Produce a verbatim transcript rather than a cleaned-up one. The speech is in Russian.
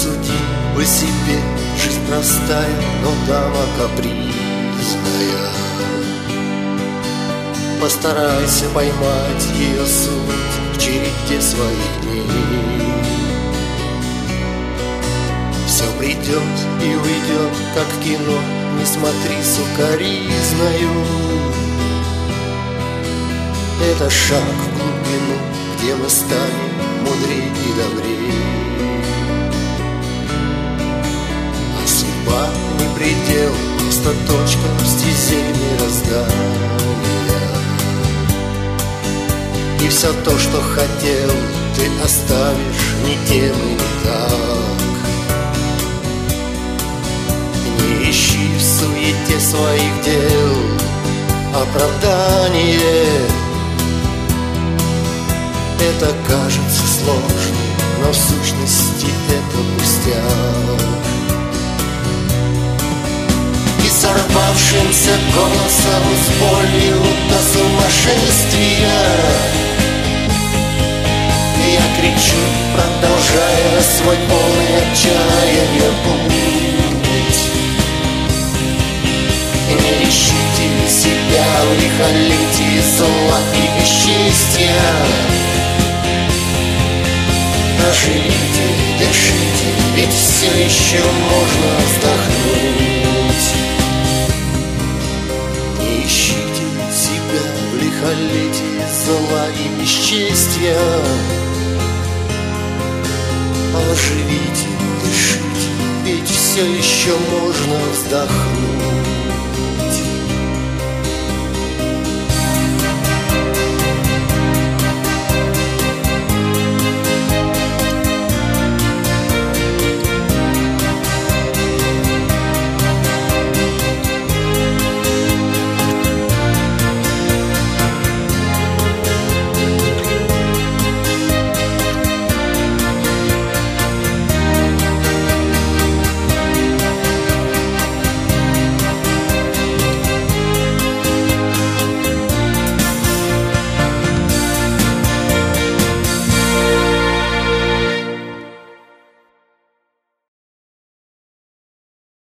Посуди по себе, жизнь простая, но дама капризная. Постарайся поймать ее суть в череде своих дней. Все придет и уйдет, как в кино, не смотри сукоризною. Это шаг в глубину, где мы станем мудрее и добрее. А судьба не предел, просто точка в стезе мироздания. И все то, что хотел, ты оставишь не тем и не так. Не ищи в суете своих дел оправдание. Это кажется сложным, но в сущности это пустяк. И сорвавшимся голосом с болью до сумасшествия я кричу, продолжая свой полный отчаяния путь. Не ищите себя в лихолетии зла и бесчестия. Живите, дышите, ведь все еще можно вздохнуть. Не ищите себя в лихолетии зла и бесчестия. Живите, дышите, ведь все еще можно вздохнуть.